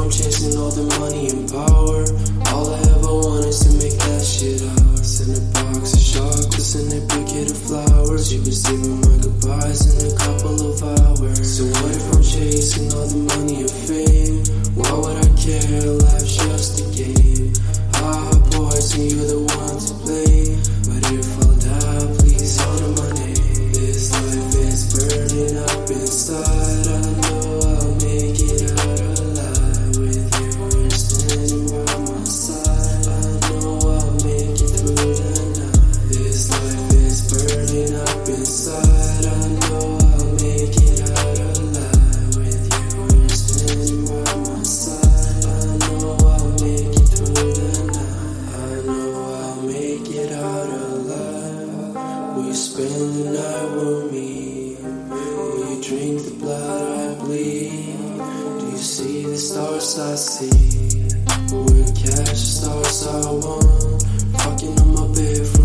I'm chasing all the money and power. All I ever want is to make that shit out. Send a box of chocolates and a bouquet of flowers. You receiving my goodbyes in a couple of hours. So what if I'm chasing all the money and fame? Why would I care? Life's just a game. Poison, you're the one to blame. But if I'll die, please honor my name. This life is burning up inside. I know I'll make it out alive. With you, you're standing by my side. I know I'll make it through the night. This life is burning up inside. I know I'll make it out alive. With you, you're standing by my side. I know I'll make it through the night. I know I'll make it out alive. Will you spend the night with me? Will you drink the blood I bleed? Do you see the stars I see? Will you catch the stars I want? Fucking on my bed.